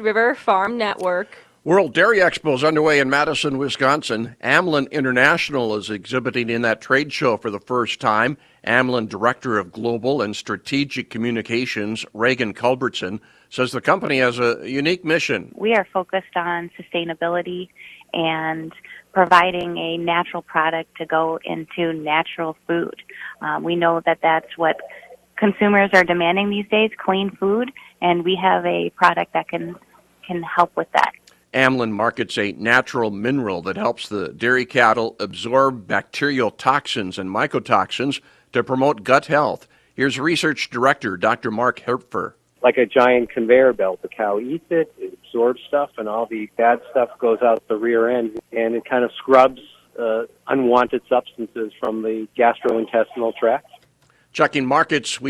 River Farm Network. World Dairy Expo is underway in Madison, Wisconsin. Amlin International is exhibiting in that trade show for the first time. Amlin Director of Global and Strategic Communications, Reagan Culbertson, says the company has a unique mission. We are focused on sustainability and providing a natural product to go into natural food. We know that that's what consumers are demanding these days, clean food, and we have a product that can help with that. Amlin markets a natural mineral that helps the dairy cattle absorb bacterial toxins and mycotoxins to promote gut health. Here's Research Director Dr. Mark Herpfer. Like a giant conveyor belt. The cow eats it, it absorbs stuff, and all the bad stuff goes out the rear end, and it kind of scrubs unwanted substances from the gastrointestinal tract. Checking markets.